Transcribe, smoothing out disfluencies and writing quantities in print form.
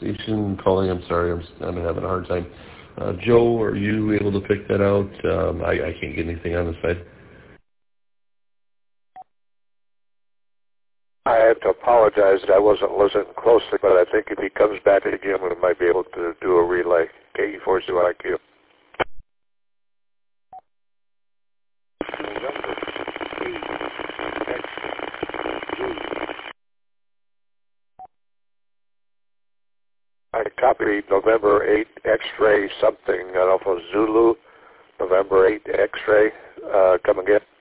station calling. I'm sorry, I'm having a hard time. Joe, are you able to pick that out? I can't get anything on the side. I have to apologize that I wasn't listening closely, but I think if he comes back again, we might be able to do a relay. KE4CYQ. I copied November 8 X-ray something. I don't know if it was Zulu. November 8 X-ray. Come again.